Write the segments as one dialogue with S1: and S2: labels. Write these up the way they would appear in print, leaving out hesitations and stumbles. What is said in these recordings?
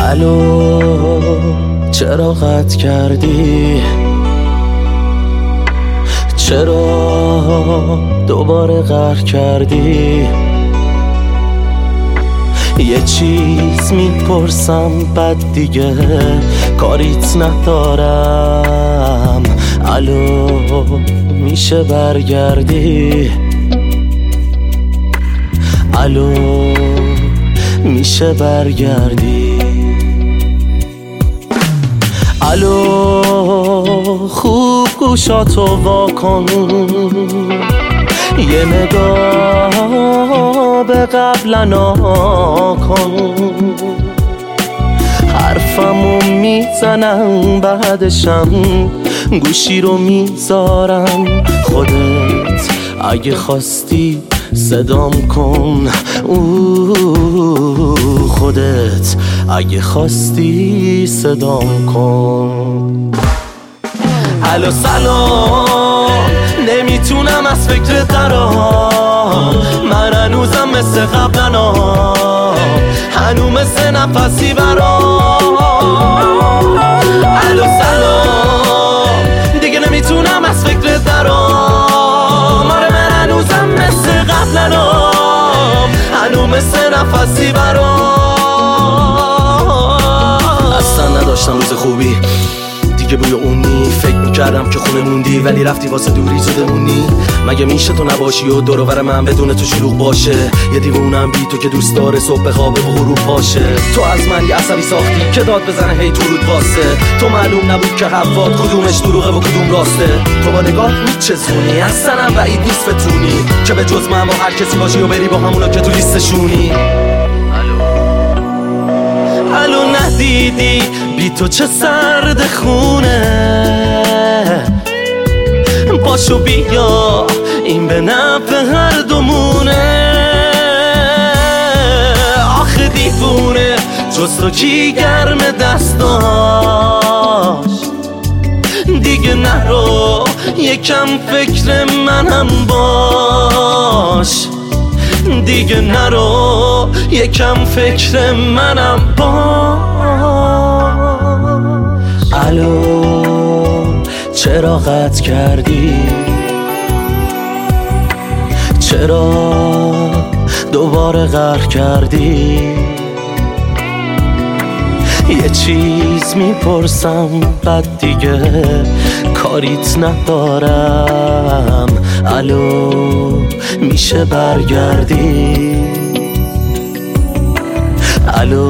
S1: الو چرا قطع کردی؟ چرا دوباره قهر کردی؟ یه چیز میپرسم بعد دیگه کاریت ندارم. الو میشه برگردی؟ الو میشه برگردی؟ الو خوب گوشاتو واکن، یه نگاه به قبلنا کن. حرفمو میزنم بعدشم گوشی رو میذارم. خودت اگه خواستی صدام کن، خودت اگه خواستی صدام کن. الو سلام، نمیتونم از فکر درام. من هنوزم مثل قبلنا، هنوز مثل نفسی برام. الو سلام، دیگه نمیتونم از فکر درام. آره من هنوزم مثل قبلنا، هنوز مثل نفسی برام. اصلا نداشتم روز خوبی دیگه، بوی اونی فکر میکردم که خونه موندی، ولی رفتی واسه دوری زودمونی. مگه میشه تو نباشی و دور و بر من بدون تو شلوغ باشه؟ یه دیوونم بی تو که دوست داره صبح به خواب و غروب پاشه. تو از من یه عصبی ساختی که داد بزنه هی تو رود واسه. تو معلوم نبود که حرفات کدومش دروغه و کدوم راسته. تو با نگاه میچسونی، اصلا هم بعید نیست بتونی که به جز من با هر کسی باشی و بری با همونا که تو لیستشونی. الو ندیدی بی تو چه سرد خونه؟ باشو بیا این به نفع هر دومونه. آخه دیوونه جز تو کی گرم دستاش؟ دیگه نرو یکم فکر منم باش. دیگه نرو یکم فکر منم باش. الو چرا قطع کردی؟ چرا دوباره قهر کردی؟ یه چیز میپرسم بعد دیگه کاریت ندارم. الو میشه برگردی؟ الو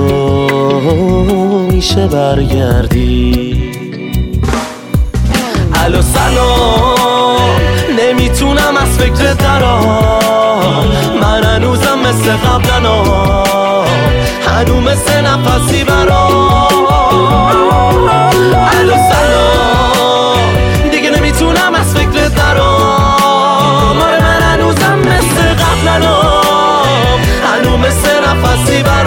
S1: میشه برگردی؟ الو سلام، نمیتونم از فکر درام. من هنوزم مثل قبلنا، هنوز مثل نفسی برام. الو سلام، دیگه نمیتونم از فکر درام. آره من هنوزم مثل قبلنا، هنوز مثل نفسی برام.